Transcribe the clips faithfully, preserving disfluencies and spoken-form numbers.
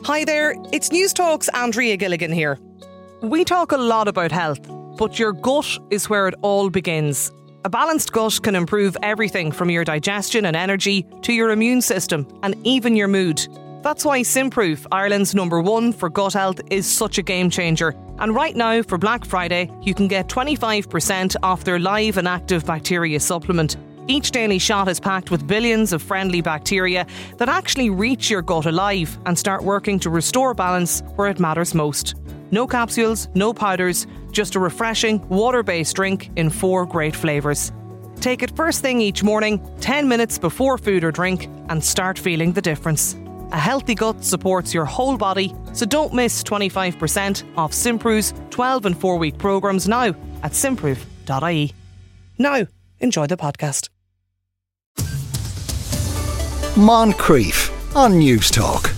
Hi there, it's News Talk's Andrea Gilligan here. We talk a lot about health, but your gut is where it all begins. A balanced gut can improve everything from your digestion and energy to your immune system and even your mood. That's why Simproof, Ireland's number one for gut health, is such a game changer. And right now, for Black Friday, you can get twenty-five percent off their live and active bacteria supplement. Each daily shot is packed with billions of friendly bacteria that actually reach your gut alive and start working to restore balance where it matters most. No capsules, no powders, just a refreshing, water-based drink in four great flavours. Take it first thing each morning, ten minutes before food or drink, and start feeling the difference. A healthy gut supports your whole body, so don't miss twenty-five percent off Simproof's twelve and four week programmes now at simproof dot I E. Now, enjoy the podcast. Moncrief on News Talk.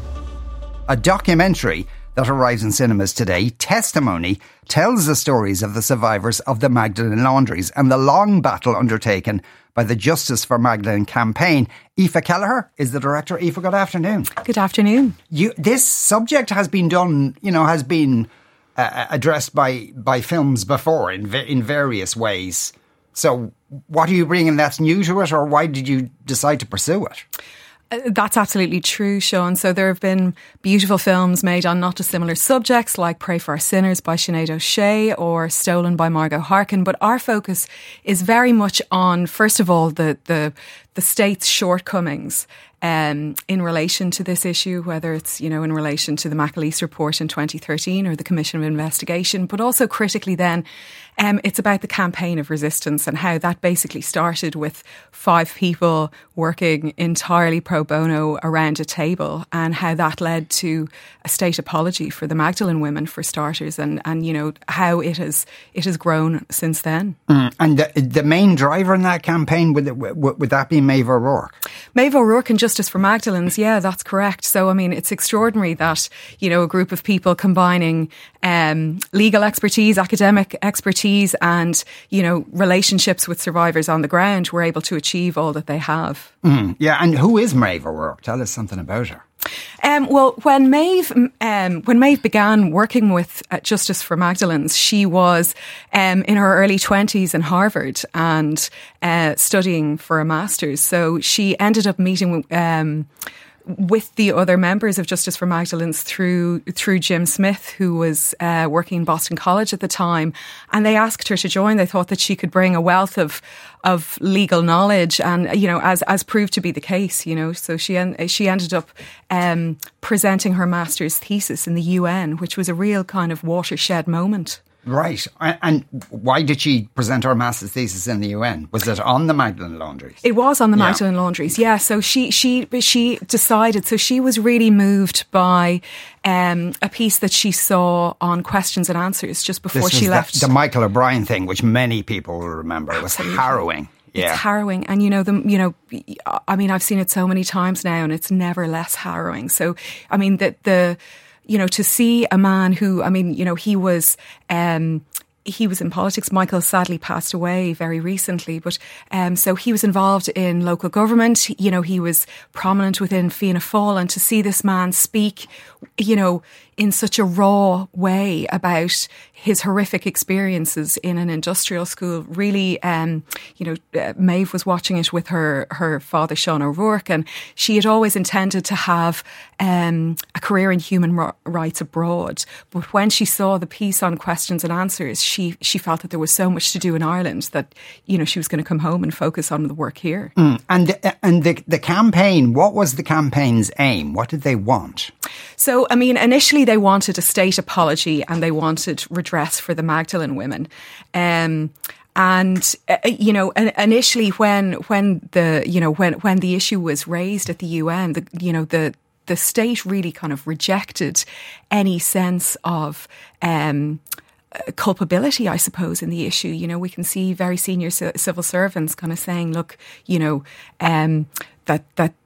A documentary that arrives in cinemas today, Testimony, tells the stories of the survivors of the Magdalene laundries and the long battle undertaken by the Justice for Magdalene campaign. Aoife Kelleher is the director. Aoife, good afternoon. Good afternoon. You, this subject has been done, you know, has been uh, addressed by, by films before in in various ways. So what are you bringing that's new to it, or why did you decide to pursue it? Uh, that's absolutely true, Sean. So there have been beautiful films made on not dissimilar subjects like Pray for Our Sinners by Sinead O'Shea or Stolen by Margot Harkin. But our focus is very much on, first of all, the the, the state's shortcomings um, in relation to this issue, whether it's, you know, in relation to the McAleese report in twenty thirteen or the Commission of Investigation, but also critically then, Um, it's about the campaign of resistance and how that basically started with five people working entirely pro bono around a table, and how that led to a state apology for the Magdalene women, for starters, and, and you know, how it has it has grown since then. Mm. And the, the main driver in that campaign, would, it, would that be Maeve O'Rourke? Maeve O'Rourke and Justice for Magdalenes, yeah, that's correct. So, I mean, it's extraordinary that, you know, a group of people combining um, legal expertise, academic expertise, and, you know, relationships with survivors on the ground were able to achieve all that they have. Mm, yeah, and who is Maeve O'Rourke? Tell us something about her. Um, well, when Maeve um, when Maeve began working with uh, Justice for Magdalenes, she was um, in her early twenties in Harvard and uh, studying for a master's. So she ended up meeting um, with the other members of Justice for Magdalenes through through Jim Smith, who was uh, working in Boston College at the time, and they asked her to join. They thought that she could bring a wealth of of legal knowledge, and you know, as as proved to be the case, you know. So she en- she ended up um, presenting her master's thesis in the U N, which was a real kind of watershed moment. Right. And why did she present her master's thesis in the U N? Was it on the Magdalene laundries? It was on the yeah. Magdalene laundries, yeah. So she she she decided, so she was really moved by um, a piece that she saw on Questions and Answers just before this she was left. The, the Michael O'Brien thing, which many people will remember. It was Absolutely. harrowing. Yeah. It's harrowing. And, you know, the, you know, I mean, I've seen it so many times now, and it's never less harrowing. So, I mean, the, the you know, to see a man who, I mean, you know, he was, um, he was in politics. Michael sadly passed away very recently, but um, so he was involved in local government. You know, he was prominent within Fianna Fáil, and to see this man speak, you know, in such a raw way about his horrific experiences in an industrial school, really, um, you know, uh, Maeve was watching it with her her father, Sean O'Rourke, and she had always intended to have um, a career in human ro- rights abroad. But when she saw the piece on Questions and Answers, she she felt that there was so much to do in Ireland that, you know, she was going to come home and focus on the work here. Mm. And the, and the the campaign, what was the campaign's aim? What did they want? So, I mean, initially they wanted a state apology and they wanted redress for the Magdalene women. Um, and, uh, you know, initially when when the, you know, when, when the issue was raised at the U N, the, you know, the, the state really kind of rejected any sense of um, culpability, I suppose, in the issue. You know, we can see very senior c- civil servants kind of saying, look, you know, um, that that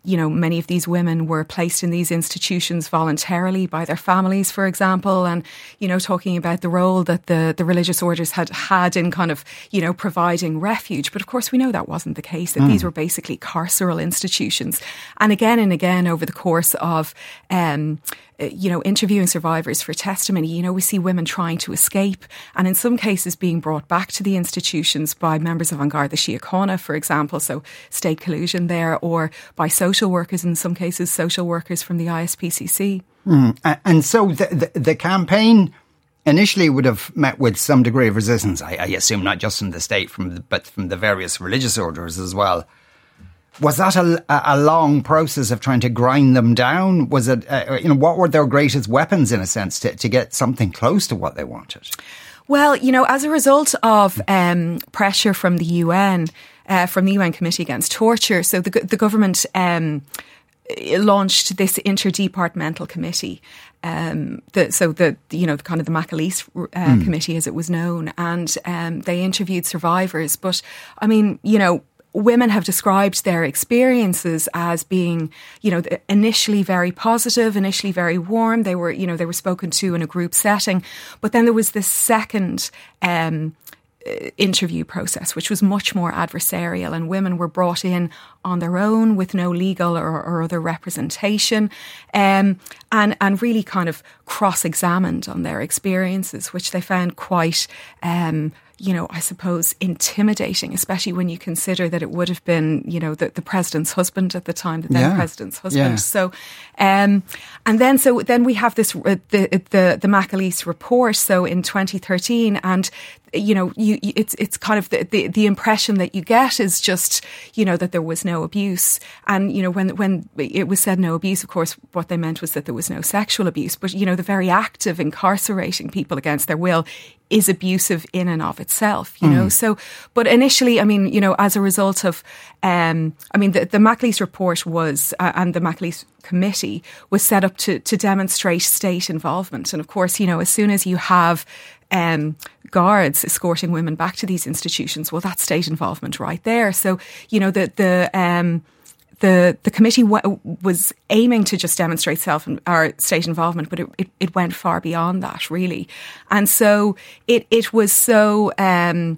you know, many of these women were placed in these institutions voluntarily by their families, for example, and, you know, talking about the role that the, the religious orders had had in kind of, you know, providing refuge. But of course, we know that wasn't the case, that mm. these were basically carceral institutions. And again and again, over the course of, um, you know, interviewing survivors for testimony, you know, we see women trying to escape and in some cases being brought back to the institutions by members of An Garda Síochána, for example, so state collusion there, or by social workers, in some cases social workers from the I S P C C. Mm. And so the, the, the campaign initially would have met with some degree of resistance, I, I assume, not just from the state, from the, but from the various religious orders as well. Was that a, a long process of trying to grind them down? Was it, uh, you know, what were their greatest weapons, in a sense, to, to get something close to what they wanted? Well, you know, as a result of um, pressure from the U N, uh, from the U N Committee Against Torture, so the, the government um, launched this interdepartmental committee. Um, the, so the, you know, the kind of the McAleese uh, mm. committee, as it was known, and um, they interviewed survivors. But I mean, you know, women have described their experiences as being, you know, initially very positive, initially very warm. They were, you know, they were spoken to in a group setting. But then there was this second um, interview process, which was much more adversarial, and women were brought in on their own with no legal or, or other representation, um, and and really kind of cross-examined on their experiences, which they found quite, um, you know, I suppose intimidating, especially when you consider that it would have been, you know, the, the president's husband at the time, the then yeah. president's husband. Yeah. So, um, and then so then we have this uh, the the the McAleese report. So in twenty thirteen, and you know, you, you it's it's kind of the, the the impression that you get is just, you know, that there was no abuse, and you know, when when it was said no abuse, of course, what they meant was that there was no sexual abuse. But you know, the very act of incarcerating people against their will is abusive in and of itself, you mm. know. So, but initially, I mean, you know, as a result of, um, I mean, the, the McAleese report was, uh, and the McAleese committee was set up to to demonstrate state involvement. And of course, you know, as soon as you have um, guards escorting women back to these institutions, well, that's state involvement right there. So, you know, the the um, The the committee w- was aiming to just demonstrate self or state involvement, but it, it, it went far beyond that, really. And so it it was so, um,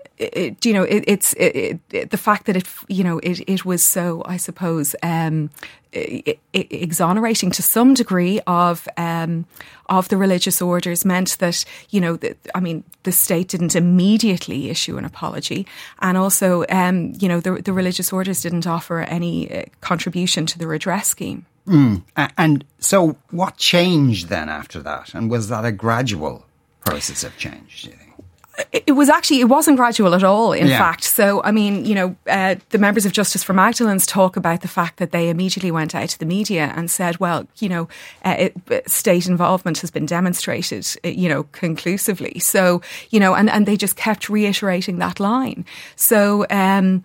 it, you know, it, it's it, it, the fact that it, you know, it, it was so, I suppose, um, it, it, exonerating to some degree of um, of the religious orders meant that, you know, the, I mean, the state didn't immediately issue an apology, and also, um, you know, the, the religious orders didn't offer any uh, contribution to the redress scheme. Mm. And so, what changed then after that? And was that a gradual process of change, do you think? It was actually, it wasn't gradual at all, in yeah. fact. So, I mean, you know, uh, the members of Justice for Magdalenes talk about the fact that they immediately went out to the media and said, well, you know, uh, it, state involvement has been demonstrated, you know, conclusively. So, you know, and, and they just kept reiterating that line. So, um,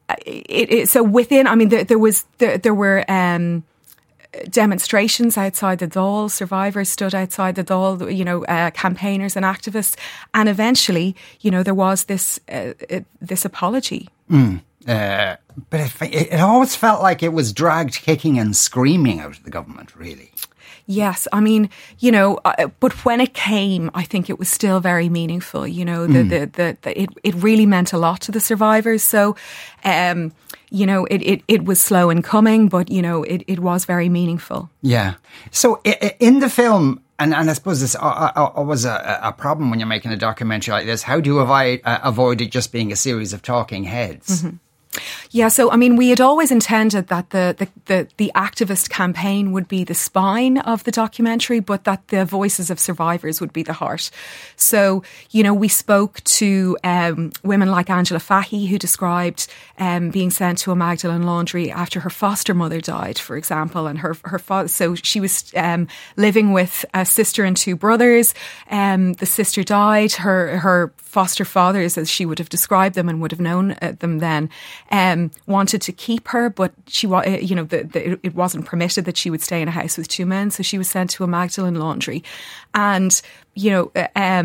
it, it, so within, I mean, there, there was, there, there were, um, demonstrations outside the Dáil. Survivors stood outside the Dáil, you know, uh, campaigners and activists, and eventually, you know, there was this uh, it, this apology. Mm. Uh, but it, it always felt like it was dragged kicking and screaming out of the government, really. Yes, I mean, you know, uh, but when it came, I think it was still very meaningful. You know, the mm. the, the, the it it really meant a lot to the survivors. So, um, you know, it, it, it was slow in coming, but, you know, it, it was very meaningful. Yeah. So in the film, and, and I suppose this uh, uh, was a, a problem when you're making a documentary like this, how do you avoid, uh, avoid it just being a series of talking heads? Mm-hmm. Yeah, so I mean, we had always intended that the, the, the, the activist campaign would be the spine of the documentary, but that the voices of survivors would be the heart. So, you know, we spoke to um, women like Angela Fahy, who described um, being sent to a Magdalen laundry after her foster mother died, for example, and her her fa- so she was um, living with a sister and two brothers. Um, the sister died. Her her foster fathers, as she would have described them and would have known uh, them then, Um, wanted to keep her, but she, you know, the, the, it wasn't permitted that she would stay in a house with two men, so she was sent to a Magdalen laundry, and you know, um,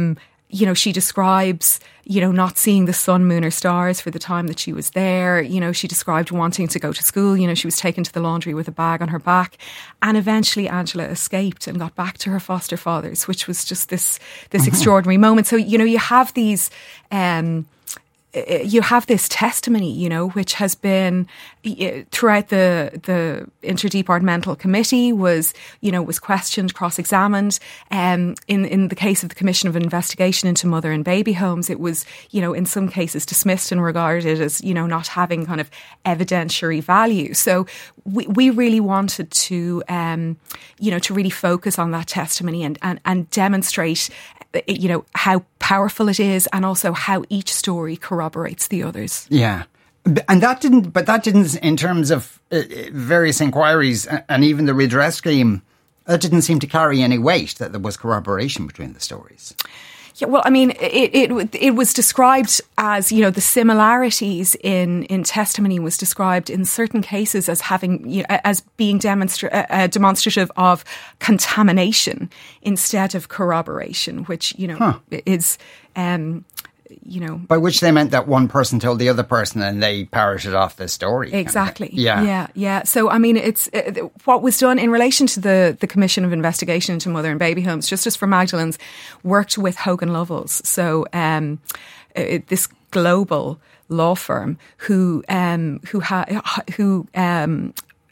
you know, she describes, you know, not seeing the sun, moon or stars for the time that she was there. You know, she described wanting to go to school. You know, she was taken to the laundry with a bag on her back. And eventually Angela escaped and got back to her foster fathers, which was just this, this mm-hmm. extraordinary moment. So, you know, you have these... Um, you have this testimony, you know, which has been throughout the the interdepartmental committee was, you know, was questioned, cross-examined. Um, in in the case of the Commission of Investigation into Mother and Baby Homes, it was, you know, in some cases dismissed and regarded as, you know, not having kind of evidentiary value. So we we really wanted to, um, you know, to really focus on that testimony and and, and demonstrate, you know, how powerful it is and also how each story corroborates the others. Yeah. And that didn't, but that didn't, in terms of uh, various inquiries and even the redress scheme, that didn't seem to carry any weight, that there was corroboration between the stories. Yeah, well, I mean, it, it it was described as, you know, the similarities in, in testimony was described in certain cases as having, you know, as being demonstra- uh, demonstrative of contamination instead of corroboration, which, you know, huh. is, um, you know. By which they meant that one person told the other person and they parroted off the story. Exactly. Kind of. Yeah. Yeah. Yeah. So, I mean, it's uh, what was done in relation to the, the Commission of Investigation into Mother and Baby Homes. Justice for Magdalene's worked with Hogan Lovells. So, um, uh, this global law firm who, um, who had, who, um,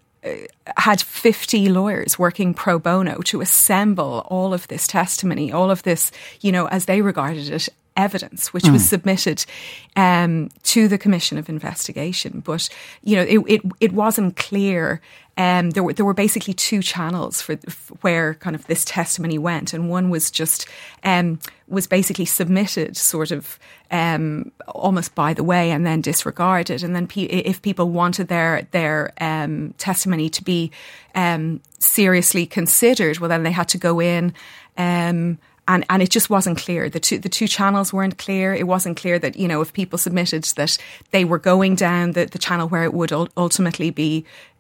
had fifty lawyers working pro bono to assemble all of this testimony, all of this, you know, as they regarded it, evidence, which mm. was submitted um, to the Commission of Investigation. But, you know, it it, it wasn't clear. Um, there were there were basically two channels for, for where kind of this testimony went, and one was just um, was basically submitted sort of um, almost by the way, and then disregarded. And then pe- if people wanted their their um, testimony to be um, seriously considered, well, then they had to go in. Um, And and it just wasn't clear. The two the two channels weren't clear. It wasn't clear that, you know, if people submitted that they were going down the, the channel where it would ultimately be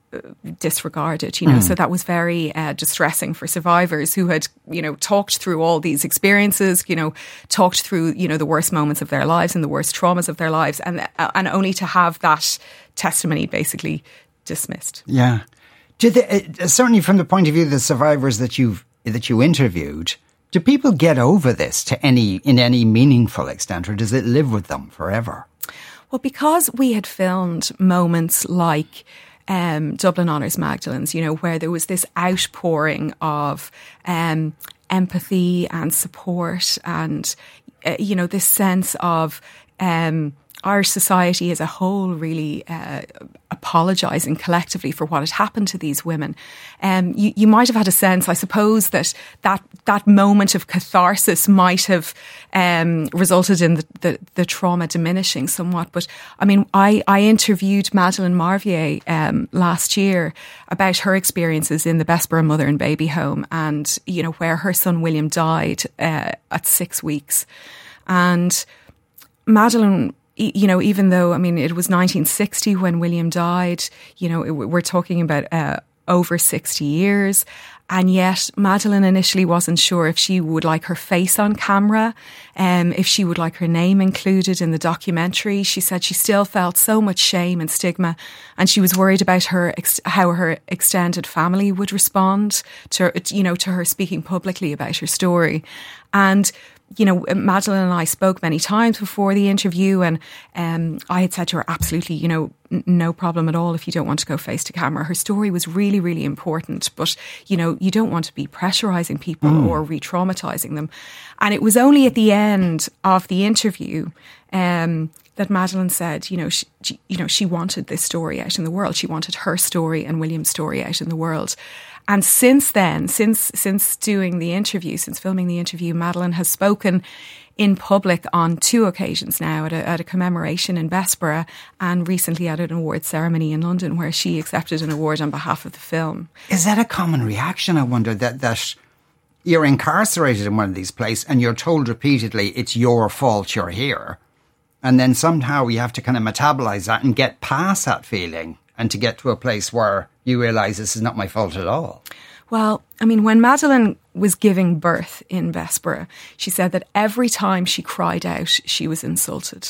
disregarded, you know. Mm. So that was very uh, distressing for survivors who had, you know, talked through all these experiences, you know, talked through, you know, the worst moments of their lives and the worst traumas of their lives, and uh, and only to have that testimony basically dismissed. Yeah. Do they, uh, certainly from the point of view of the survivors that you've that you interviewed, do people get over this to any in any meaningful extent, or does it live with them forever? Well, because we had filmed moments like um, Dublin Honours Magdalene's, you know, where there was this outpouring of um, empathy and support, and uh, you know, this sense of um, Irish society as a whole really uh, apologising collectively for what had happened to these women. Um, you, you might have had a sense, I suppose, that that, that moment of catharsis might have um, resulted in the, the, the trauma diminishing somewhat. But I mean, I, I interviewed Madeleine Marvier um, last year about her experiences in the Bessborough Mother and Baby Home, and, you know, where her son William died uh, at six weeks. And Madeleine, you know, even though, I mean, it was nineteen sixty when William died, you know, it, we're talking about uh, over sixty years. And yet Madeleine initially wasn't sure if she would like her face on camera, um, if she would like her name included in the documentary. She said she still felt so much shame and stigma, and she was worried about her ex- how her extended family would respond to, you know, to her speaking publicly about her story. And you know, Madeleine and I spoke many times before the interview, and um, I had said to her, absolutely, you know, n- no problem at all if you don't want to go face to camera. Her story was really, really important, but, you know, you don't want to be pressurising people mm. or re-traumatising them. And it was only at the end of the interview um, that Madeleine said, you know, she, she, you know, she wanted this story out in the world. She wanted her story and William's story out in the world. And since then, since since doing the interview, since filming the interview, Madeleine has spoken in public on two occasions now, at a, at a commemoration in Bessborough, and recently at an awards ceremony in London where she accepted an award on behalf of the film. Is that a common reaction, I wonder, that, that you're incarcerated in one of these places and you're told repeatedly it's your fault you're here, and then somehow you have to kind of metabolise that and get past that feeling and to get to a place where you realise this is not my fault at all? Well, I mean, when Madeleine was giving birth in Bessborough, she said that every time she cried out, she was insulted.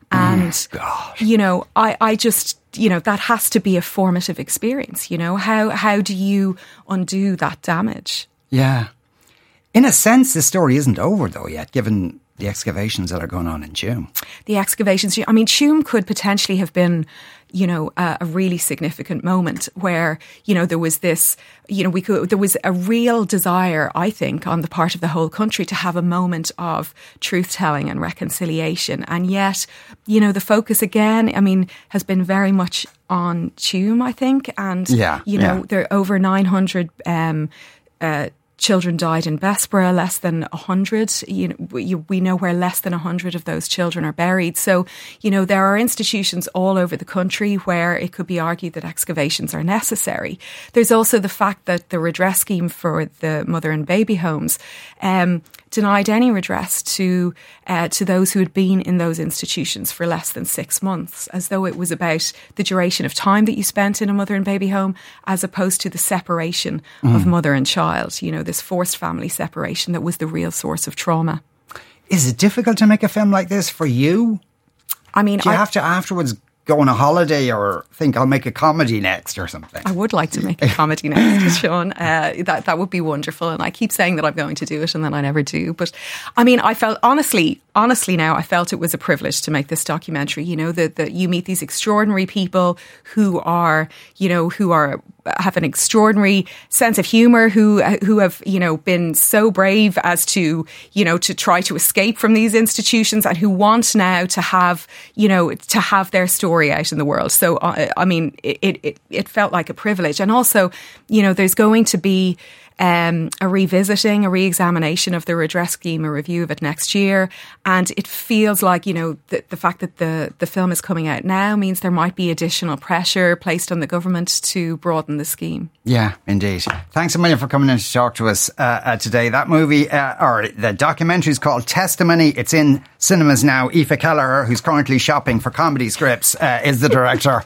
And, oh, you know, I, I just, you know, that has to be a formative experience, you know. How, how do you undo that damage? Yeah. In a sense, the story isn't over, though, yet, given the excavations that are going on in Tuam. The excavations, I mean, Tuam could potentially have been, you know, a, a really significant moment where, you know, there was this, you know, we could, there was a real desire, I think, on the part of the whole country to have a moment of truth-telling and reconciliation. And yet, you know, the focus again, I mean, has been very much on Tuam, I think. And, yeah, you know, yeah. there are over nine hundred um, uh, children died in Bessborough, less than one hundred. You know, we, we know where less than one hundred of those children are buried. So, you know, there are institutions all over the country where it could be argued that excavations are necessary. There's also the fact that the redress scheme for the mother and baby homes um, denied any redress to uh, to those who had been in those institutions for less than six months, as though it was about the duration of time that you spent in a mother and baby home, as opposed to the separation mm. of mother and child, you know, this forced family separation that was the real source of trauma. Is it difficult to make a film like this for you? I mean, do you I, have to afterwards go on a holiday or think I'll make a comedy next or something? I would like to make a comedy next, Sean. Uh, that that would be wonderful. And I keep saying that I'm going to do it and then I never do. But I mean, I felt honestly, honestly now, I felt it was a privilege to make this documentary. You know, that that you meet these extraordinary people who are, you know, who are have an extraordinary sense of humour, who who have, you know, been so brave as to, you know, to try to escape from these institutions and who want now to have, you know, to have their story out in the world. So, uh, I mean, it, it it felt like a privilege. And also, you know, there's going to be um, a revisiting, a re-examination of the redress scheme, a review of it next year. And it feels like, you know, the, the fact that the, the film is coming out now means there might be additional pressure placed on the government to broaden the scheme. Yeah, indeed. Thanks a million for coming in to talk to us uh, uh, today. That movie, uh, or the documentary is called Testimony. It's in cinemas now. Aoife Kelleher, who's currently shopping for comedy scripts, uh, is the director.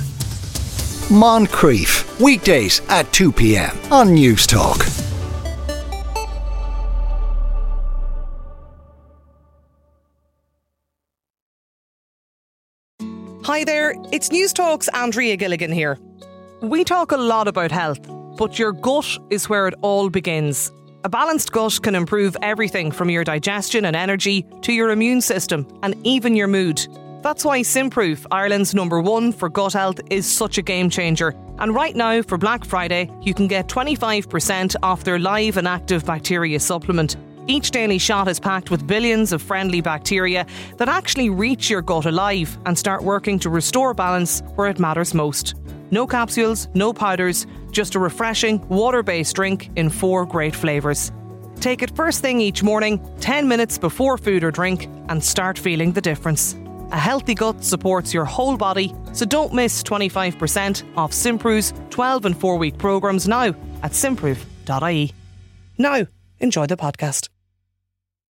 Moncrief, weekdays at two p.m. on News Talk. Hi there, it's News Talk's Andrea Gilligan here. We talk a lot about health, but your gut is where it all begins. A balanced gut can improve everything from your digestion and energy to your immune system and even your mood. That's why Simproof, Ireland's number one for gut health, is such a game changer. And right now, for Black Friday, you can get twenty-five percent off their live and active bacteria supplement. Each daily shot is packed with billions of friendly bacteria that actually reach your gut alive and start working to restore balance where it matters most. No capsules, no powders, just a refreshing, water-based drink in four great flavours. Take it first thing each morning, ten minutes before food or drink, and start feeling the difference. A healthy gut supports your whole body, so don't miss twenty-five percent off Simproof's twelve and four week programmes now at simproof dot I E. Now, enjoy the podcast.